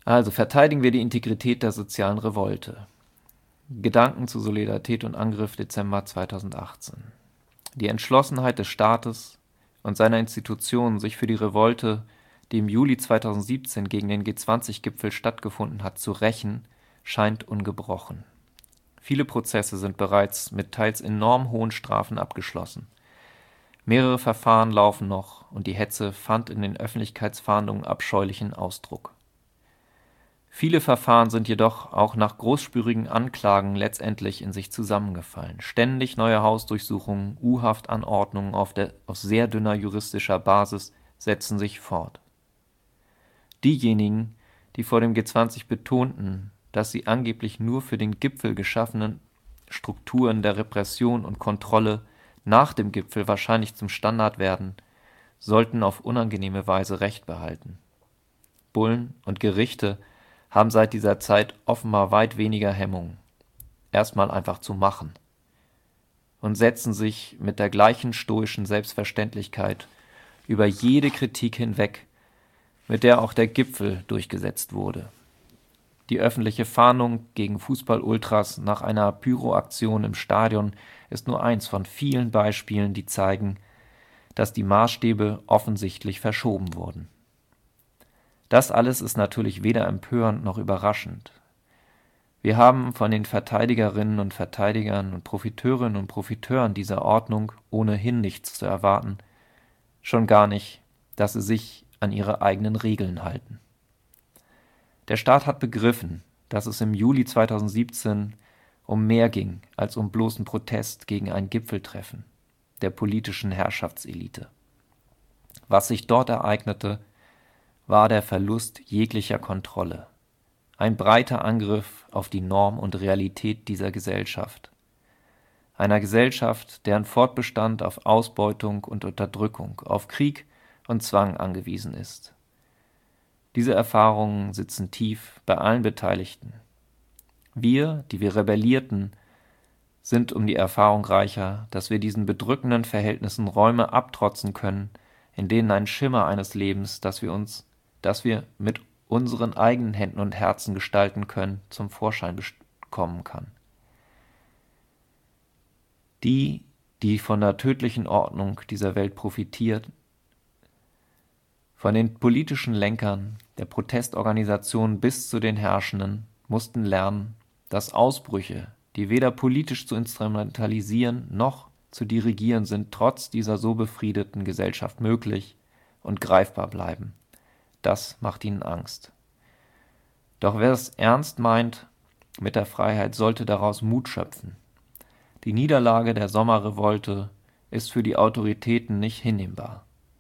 Also verteidigen wir die Integrität der sozialen Revolte. Gedanken zu Solidarität und Angriff Dezember 2018. Die Entschlossenheit des Staates und seiner Institutionen, sich für die Revolte, die im Juli 2017 gegen den G20-Gipfel stattgefunden hat, zu rächen, scheint ungebrochen. Viele Prozesse sind bereits mit teils enorm hohen Strafen abgeschlossen. Mehrere Verfahren laufen noch und die Hetze fand in den Öffentlichkeitsfahndungen abscheulichen Ausdruck. Viele Verfahren sind jedoch auch nach großspürigen Anklagen letztendlich in sich zusammengefallen. Ständig neue Hausdurchsuchungen, U-Haftanordnungen auf sehr dünner juristischer Basis setzen sich fort. Diejenigen, die vor dem G20 betonten, dass sie angeblich nur für den Gipfel geschaffenen Strukturen der Repression und Kontrolle nach dem Gipfel wahrscheinlich zum Standard werden, sollten auf unangenehme Weise Recht behalten. Bullen und Gerichte haben seit dieser Zeit offenbar weit weniger Hemmungen, erstmal einfach zu machen, und setzen sich mit der gleichen stoischen Selbstverständlichkeit über jede Kritik hinweg, mit der auch der Gipfel durchgesetzt wurde. Die öffentliche Fahndung gegen Fußball-Ultras nach einer Pyroaktion im Stadion ist nur eins von vielen Beispielen, die zeigen, dass die Maßstäbe offensichtlich verschoben wurden. Das alles ist natürlich weder empörend noch überraschend. Wir haben von den Verteidigerinnen und Verteidigern und Profiteurinnen und Profiteuren dieser Ordnung ohnehin nichts zu erwarten, schon gar nicht, dass sie sich an ihre eigenen Regeln halten. Der Staat hat begriffen, dass es im Juli 2017 um mehr ging als um bloßen Protest gegen ein Gipfeltreffen der politischen Herrschaftselite. Was sich dort ereignete, war der Verlust jeglicher Kontrolle, ein breiter Angriff auf die Norm und Realität dieser Gesellschaft. Einer Gesellschaft, deren Fortbestand auf Ausbeutung und Unterdrückung, auf Krieg und Zwang angewiesen ist. Diese Erfahrungen sitzen tief bei allen Beteiligten. Wir, die wir rebellierten, sind um die Erfahrung reicher, dass wir diesen bedrückenden Verhältnissen Räume abtrotzen können, in denen ein Schimmer eines Lebens, das wir mit unseren eigenen Händen und Herzen gestalten können, zum Vorschein kommen kann. Die von der tödlichen Ordnung dieser Welt profitiert, von den politischen Lenkern, der Protestorganisationen bis zu den Herrschenden, mussten lernen, dass Ausbrüche, die weder politisch zu instrumentalisieren noch zu dirigieren sind, trotz dieser so befriedeten Gesellschaft möglich und greifbar bleiben. Das macht ihnen Angst. Doch wer es ernst meint mit der Freiheit, sollte daraus Mut schöpfen. Die Niederlage der Sommerrevolte ist für die Autoritäten nicht hinnehmbar.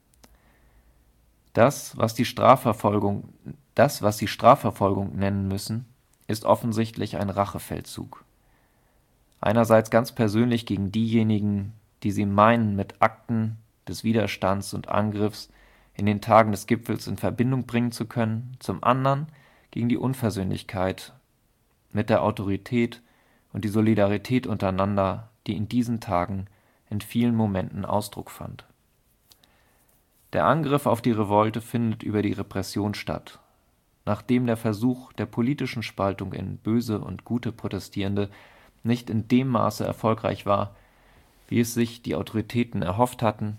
Das, was sie Strafverfolgung nennen müssen, ist offensichtlich ein Rachefeldzug. Einerseits ganz persönlich gegen diejenigen, die sie meinen, mit Akten des Widerstands und Angriffs in den Tagen des Gipfels in Verbindung bringen zu können, zum anderen gegen die Unversöhnlichkeit mit der Autorität und die Solidarität untereinander, die in diesen Tagen in vielen Momenten Ausdruck fand. Der Angriff auf die Revolte findet über die Repression statt. Nachdem der Versuch der politischen Spaltung in böse und gute Protestierende nicht in dem Maße erfolgreich war, wie es sich die Autoritäten erhofft hatten.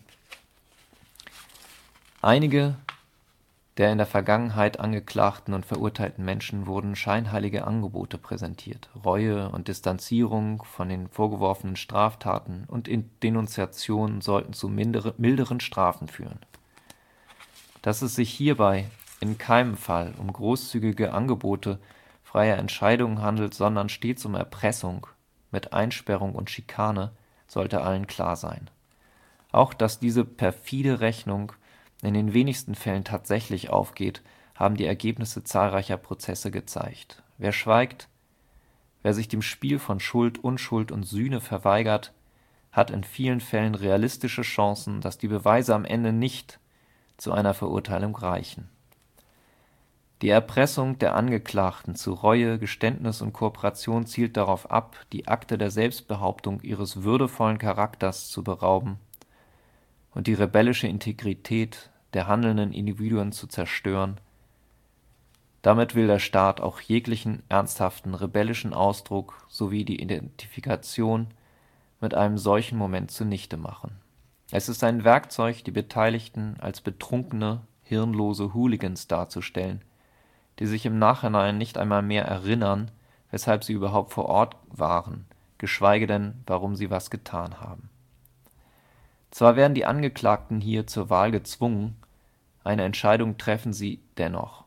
Einige der in der Vergangenheit angeklagten und verurteilten Menschen wurden scheinheilige Angebote präsentiert. Reue und Distanzierung von den vorgeworfenen Straftaten und Denunziationen sollten zu milderen Strafen führen. Dass es sich hierbei in keinem Fall um großzügige Angebote freier Entscheidungen handelt, sondern stets um Erpressung mit Einsperrung und Schikane, sollte allen klar sein. Auch dass diese perfide Rechnung in den wenigsten Fällen tatsächlich aufgeht, haben die Ergebnisse zahlreicher Prozesse gezeigt. Wer schweigt, wer sich dem Spiel von Schuld, Unschuld und Sühne verweigert, hat in vielen Fällen realistische Chancen, dass die Beweise am Ende nicht zu einer Verurteilung reichen. Die Erpressung der Angeklagten zu Reue, Geständnis und Kooperation zielt darauf ab, die Akte der Selbstbehauptung ihres würdevollen Charakters zu berauben und die rebellische Integrität der handelnden Individuen zu zerstören. Damit will der Staat auch jeglichen ernsthaften rebellischen Ausdruck sowie die Identifikation mit einem solchen Moment zunichte machen. Es ist ein Werkzeug, die Beteiligten als betrunkene, hirnlose Hooligans darzustellen, die sich im Nachhinein nicht einmal mehr erinnern, weshalb sie überhaupt vor Ort waren, geschweige denn, warum sie was getan haben. Zwar werden die Angeklagten hier zur Wahl gezwungen, eine Entscheidung treffen sie dennoch.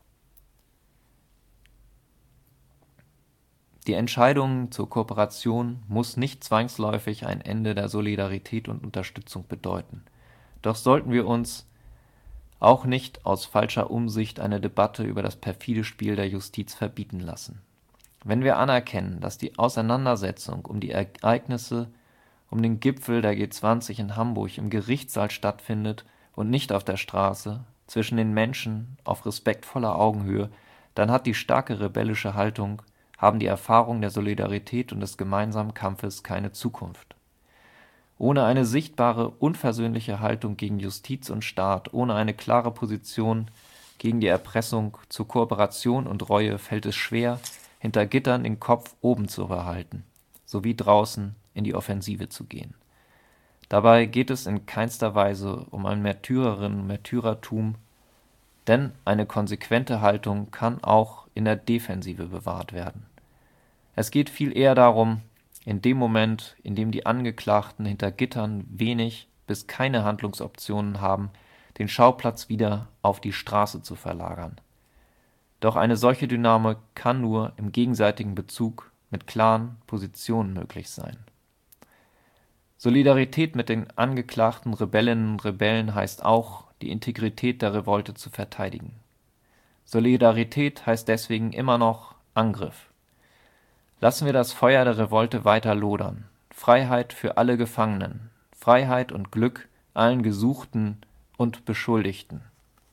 Die Entscheidung zur Kooperation muss nicht zwangsläufig ein Ende der Solidarität und Unterstützung bedeuten. Doch sollten wir uns auch nicht aus falscher Umsicht eine Debatte über das perfide Spiel der Justiz verbieten lassen. Wenn wir anerkennen, dass die Auseinandersetzung um die Ereignisse um den Gipfel der G20 in Hamburg im Gerichtssaal stattfindet und nicht auf der Straße, zwischen den Menschen auf respektvoller Augenhöhe, dann hat die starke rebellische Haltung, haben die Erfahrungen der Solidarität und des gemeinsamen Kampfes keine Zukunft. Ohne eine sichtbare, unversöhnliche Haltung gegen Justiz und Staat, ohne eine klare Position gegen die Erpressung zur Kooperation und Reue fällt es schwer, hinter Gittern den Kopf oben zu behalten, sowie draußen in die Offensive zu gehen. Dabei geht es in keinster Weise um ein Märtyrerinnen- und Märtyrertum, denn eine konsequente Haltung kann auch in der Defensive bewahrt werden. Es geht viel eher darum, in dem Moment, in dem die Angeklagten hinter Gittern wenig bis keine Handlungsoptionen haben, den Schauplatz wieder auf die Straße zu verlagern. Doch eine solche Dynamik kann nur im gegenseitigen Bezug mit klaren Positionen möglich sein. Solidarität mit den angeklagten Rebellinnen und Rebellen heißt auch, die Integrität der Revolte zu verteidigen. Solidarität heißt deswegen immer noch Angriff. Lassen wir das Feuer der Revolte weiter lodern. Freiheit für alle Gefangenen. Freiheit und Glück allen Gesuchten und Beschuldigten.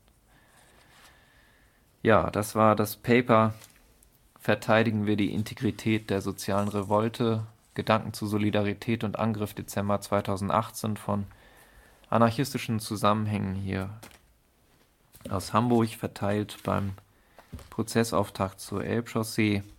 Ja, das war das Paper Verteidigen wir die Integrität der sozialen Revolte. Gedanken zu Solidarität und Angriff Dezember 2018 von anarchistischen Zusammenhängen hier aus Hamburg, verteilt beim Prozessauftakt zur Elbchaussee.